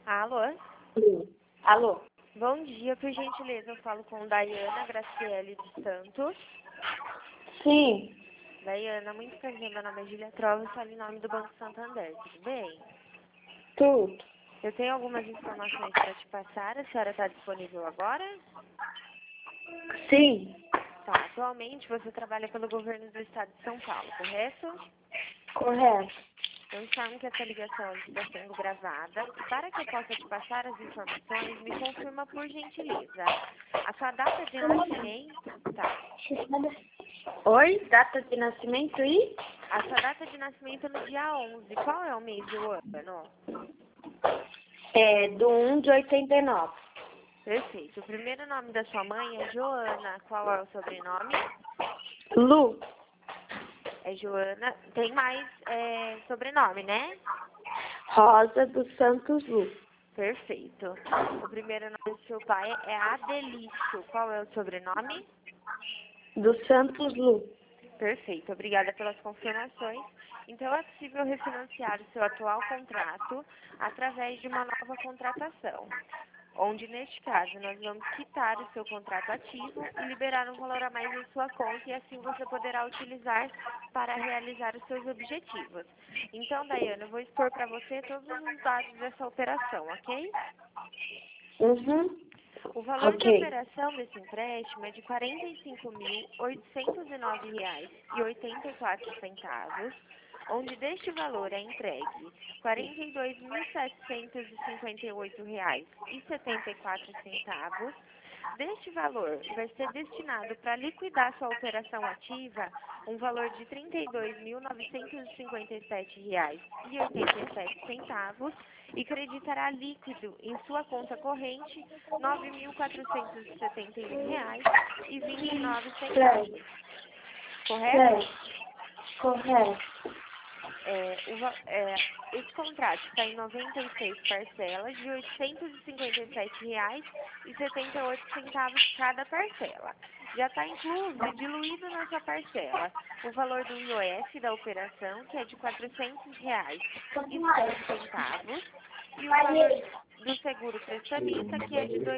Alô? Sim. Alô? Bom dia, por gentileza, eu falo com Daiana Graciele dos Santos. Sim. Daiana, muito prazer, meu nome é Julia Trova, eu falo em nome do Banco Santander, tudo bem? Tudo. Eu tenho algumas informações para te passar, a senhora está disponível agora? Sim. Tá, atualmente você trabalha pelo governo do estado de São Paulo, correto? Correto. Eu informo que essa ligação está sendo gravada e para que eu possa te passar as informações, me confirma por gentileza. A sua data de nascimento, tá? Oi? Data de nascimento e? A sua data de nascimento é no dia 11. Qual é o mês e o ano? É do 1 de 89. Perfeito. O primeiro nome da sua mãe é Joana. Qual é o sobrenome? Lu. É Joana. Tem mais sobrenome, né? Rosa dos Santos Lu. Perfeito. O primeiro nome do seu pai é Adelício. Qual é o sobrenome? Dos Santos Lu. Perfeito. Obrigada pelas confirmações. Então, é possível refinanciar o seu atual contrato através de uma nova contratação, onde, neste caso, nós vamos quitar o seu contrato ativo e liberar um valor a mais em sua conta e assim você poderá utilizar para realizar os seus objetivos. Então, Daiana, eu vou expor para você todos os dados dessa operação, ok? Uhum. O valor de Ok. operação desse empréstimo é de R$ 45.809,84, onde deste valor é entregue R$ 42.758,74. Deste valor, vai ser destinado para liquidar sua operação ativa um valor de R$ 32.957,87 e creditará líquido em sua conta corrente R$ 9.471,29. Certo. Correto? Certo. Correto. Esse contrato está em 96 parcelas de R$ 857,78 cada parcela. Já está incluso e diluído na sua parcela o valor do IOF da operação, que é de R$ 400,06, e o valor do seguro prestamista, que é de R$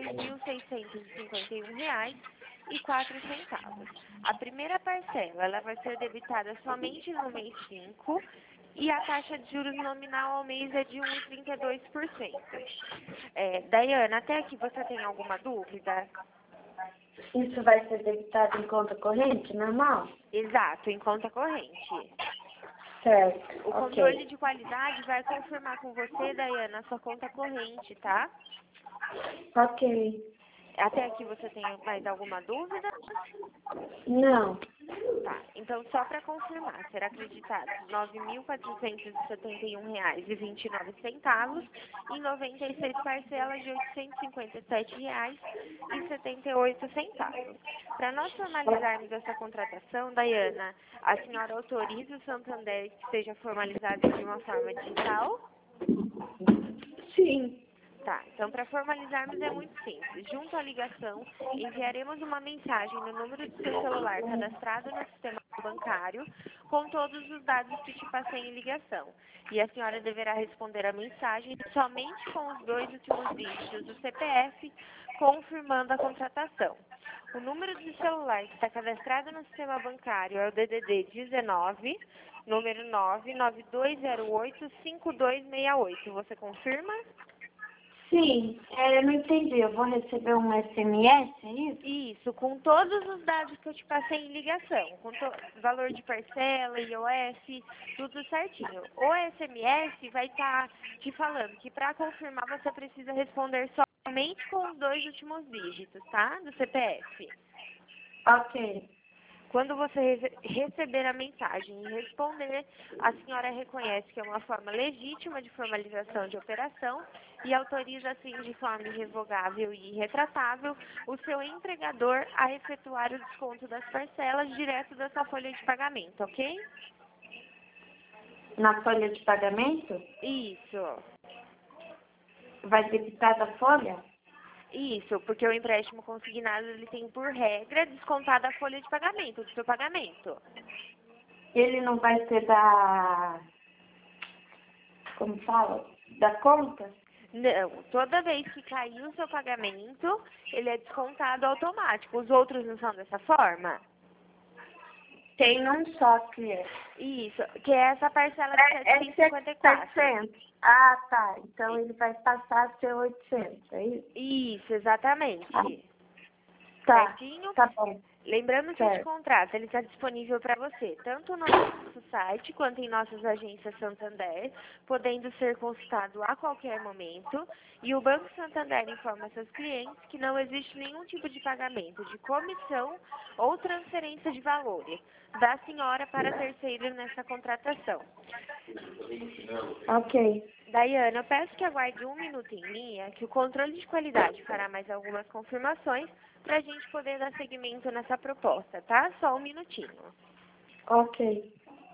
2.651,04. A primeira parcela ela vai ser debitada somente no mês 5 e a taxa de juros nominal ao mês é de 1,32%. Daiana, até aqui você tem alguma dúvida? Isso vai ser debitado em conta corrente, normal? Exato, em conta corrente. Certo. O controle Ok. de qualidade vai confirmar com você, Daiana, a sua conta corrente, tá? Ok. Até aqui você tem mais alguma dúvida? Não. Tá, então só para confirmar, será acreditado R$ 9.471,29 em 96 parcelas de R$ 857,78. Para nós formalizarmos essa contratação, Daiana, a senhora autoriza o Santander que seja formalizado de uma forma digital? Sim. Tá, então para formalizarmos é muito simples. Junto à ligação, enviaremos uma mensagem no número do seu celular cadastrado no sistema bancário com todos os dados que te passei em ligação. E a senhora deverá responder a mensagem somente com os 2 últimos dígitos do CPF, confirmando a contratação. O número do celular que está cadastrado no sistema bancário é o DDD 19, número 992085268. Você confirma? Sim, eu não entendi. Eu vou receber um SMS, é isso? Isso, com todos os dados que eu te passei em ligação, com valor de parcela, IOF, tudo certinho. O SMS vai estar te falando que para confirmar você precisa responder somente com os 2 últimos dígitos, tá? Do CPF. Ok. Quando você receber a mensagem e responder, a senhora reconhece que é uma forma legítima de formalização de operação e autoriza, assim, de forma irrevogável e irretratável, o seu empregador a efetuar o desconto das parcelas direto da sua folha de pagamento, ok? Na folha de pagamento? Isso. Vai debitar da folha? Isso, porque o empréstimo consignado ele tem por regra descontada a folha de pagamento, do seu pagamento. Ele não vai ser da... Como fala? Da conta? Não, toda vez que cair o seu pagamento, ele é descontado automático. Os outros não são dessa forma? Tem um só que é. Isso, que é essa parcela de É 754. 700. Ah, tá. Então ele vai passar a ser 800, é isso? Isso, exatamente. Ah, tá, Certinho? tá bom. Lembrando que esse Certo. contrato ele está disponível para você, tanto no nosso site quanto em nossas agências Santander, podendo ser consultado a qualquer momento. E o Banco Santander informa seus clientes que não existe nenhum tipo de pagamento de comissão ou transferência de valores da senhora para terceiro nessa contratação. Ok. Daiane, eu peço que aguarde um minuto em linha, que o controle de qualidade fará mais algumas confirmações para a gente poder dar seguimento nessa proposta, tá? Só um minutinho. Ok.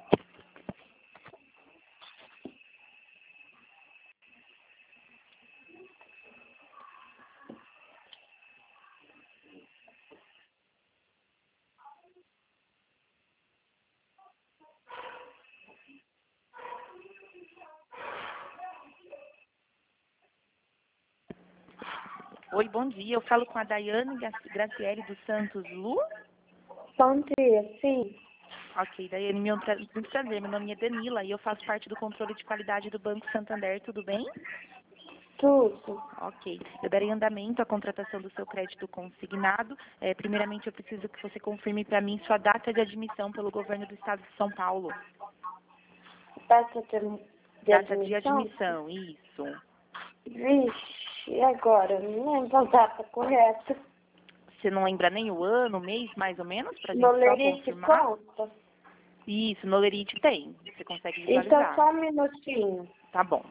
Oi, bom dia. Eu falo com a Daiane Graciele dos Santos Lu. Bom dia, sim. Ok, Daiane, muito prazer. Meu nome é Danila e eu faço parte do controle de qualidade do Banco Santander. Tudo bem? Tudo. Ok. Eu darei andamento à contratação do seu crédito consignado. Primeiramente, eu preciso que você confirme para mim sua data de admissão pelo governo do Estado de São Paulo. Data de Data de admissão? admissão, isso. Vixe, e agora? Não lembro a data correta. Você não lembra nem o ano, o mês, mais ou menos, para a gente No só Lerite confirmar? conta? Isso, no Lerite tem. Você consegue Então visualizar. só um minutinho. Tá bom.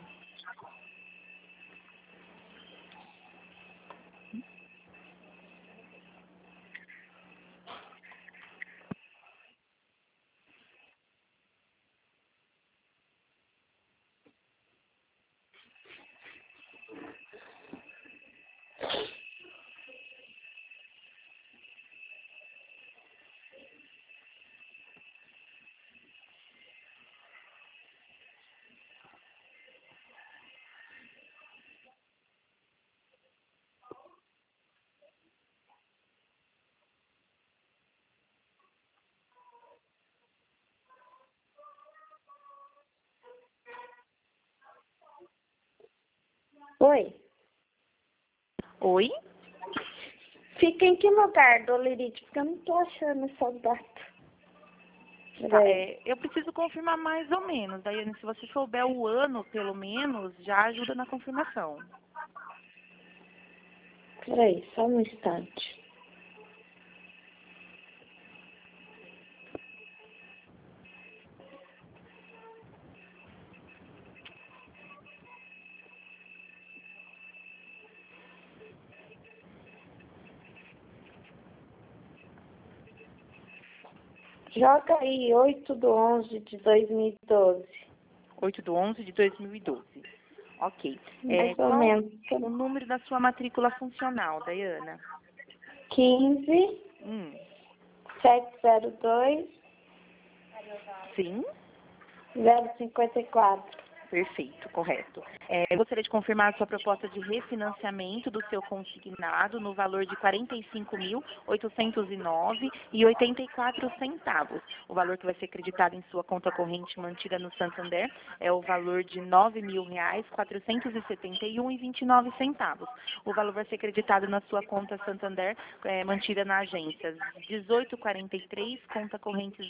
Oi. Oi? Fica em que lugar do Lerite? Porque eu não tô achando essa data. Tá, Peraí. eu preciso confirmar mais ou menos. Daí, se você souber o ano, pelo menos, já ajuda na confirmação. Peraí, só um instante. Joga aí 8/11/2012. 8/11/2012. Ok. Mais ou Qual menos. o número da sua matrícula funcional, Daiana? 15 702 Sim? 054. Perfeito, correto. Eu gostaria de confirmar a sua proposta de refinanciamento do seu consignado no valor de R$ 45.809,84. O valor que vai ser acreditado em sua conta corrente mantida no Santander é o valor de R$ 9.471,29. O valor vai ser acreditado na sua conta Santander mantida na agência 1843, conta corrente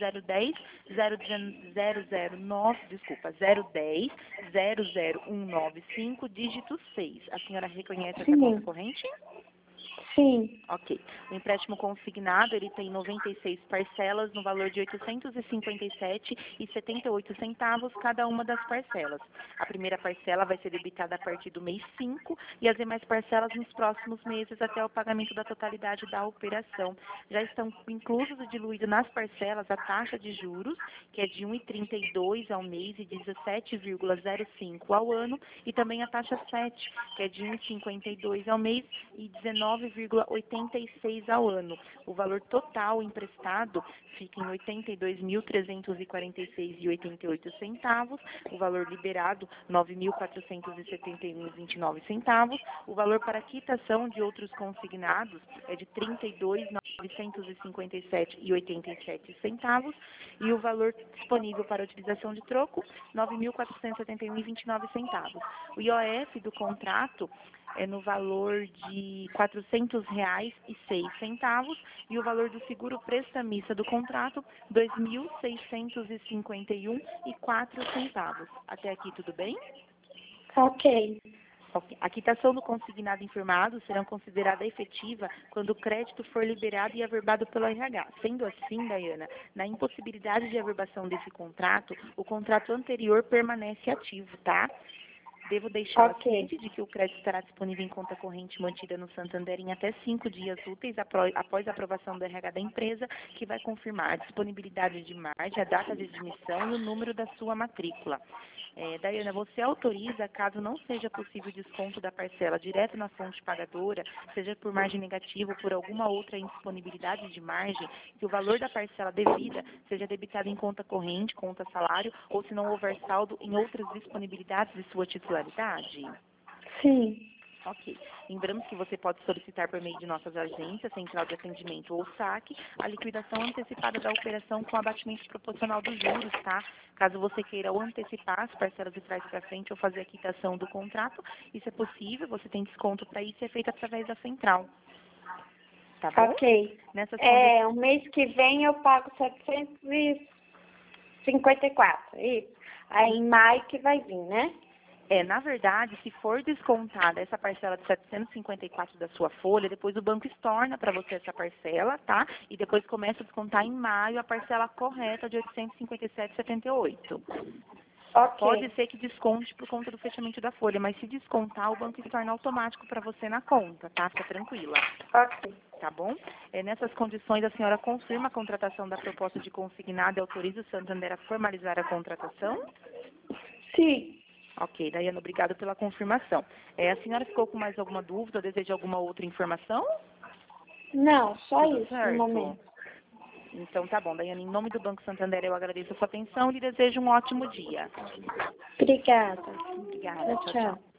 00195, dígito 6. A senhora reconhece essa conta Sim, corrente? sim. Ok. O empréstimo consignado, ele tem 96 parcelas no valor de R$ 857,78 cada uma das parcelas. A primeira parcela vai ser debitada a partir do mês 5 e as demais parcelas nos próximos meses até o pagamento da totalidade da operação. Já estão inclusos e diluídos nas parcelas a taxa de juros, que é de 1,32 ao mês e 17,05 ao ano, e também a taxa 7, que é de 1,52 ao mês e 19,05 4,86 ao ano. O valor total emprestado fica em R$ 82.346,88. O valor liberado, R$ 9.471,29. O valor para quitação de outros consignados é de R$ 32.957,87. E o valor disponível para utilização de troco, R$ 9.471,29. O IOF do contrato é no valor de R$ 400,06 e o valor do seguro prestamista do contrato, R$ 2.651,04. Até aqui tudo bem? Ok. Ok. A quitação do consignado informado será considerada efetiva quando o crédito for liberado e averbado pelo RH. Sendo assim, Daiana, na impossibilidade de averbação desse contrato, o contrato anterior permanece ativo, tá? Devo deixar ciente de que o crédito estará disponível em conta corrente mantida no Santander em até 5 dias úteis após a aprovação do RH da empresa, que vai confirmar a disponibilidade de margem, a data de admissão e o número da sua matrícula. Daiana, você autoriza, caso não seja possível o desconto da parcela direto na fonte pagadora, seja por margem negativa ou por alguma outra indisponibilidade de margem, que o valor da parcela devida seja debitado em conta corrente, conta salário, ou se não houver saldo em outras disponibilidades de sua titularidade? Sim. Ok. Lembramos que você pode solicitar por meio de nossas agências, central de atendimento ou saque, a liquidação antecipada da operação com abatimento proporcional dos juros, tá? Caso você queira ou antecipar as parcelas de trás para frente ou fazer a quitação do contrato, isso é possível, você tem desconto para isso e é feito através da central. Tá bom? Ok. O mês que vem eu pago 754, isso. Aí em maio que vai vir, né? Na verdade, se for descontada essa parcela de 754 da sua folha, depois o banco estorna para você essa parcela, tá? E depois começa a descontar em maio a parcela correta de 857,78. Ok. Pode ser que desconte por conta do fechamento da folha, mas se descontar, o banco estorna automático para você na conta, tá? Fica tranquila. Ok. Tá bom? Nessas condições, a senhora confirma a contratação da proposta de consignado e autoriza o Santander a formalizar a contratação? Sim. Ok, Daiana, obrigada pela confirmação. A senhora ficou com mais alguma dúvida, deseja alguma outra informação? Não, só Tudo isso certo? no momento. Então tá bom, Daiana, em nome do Banco Santander eu agradeço a sua atenção e lhe desejo um ótimo dia. Obrigada. Obrigada, tchau, Tchau. tchau.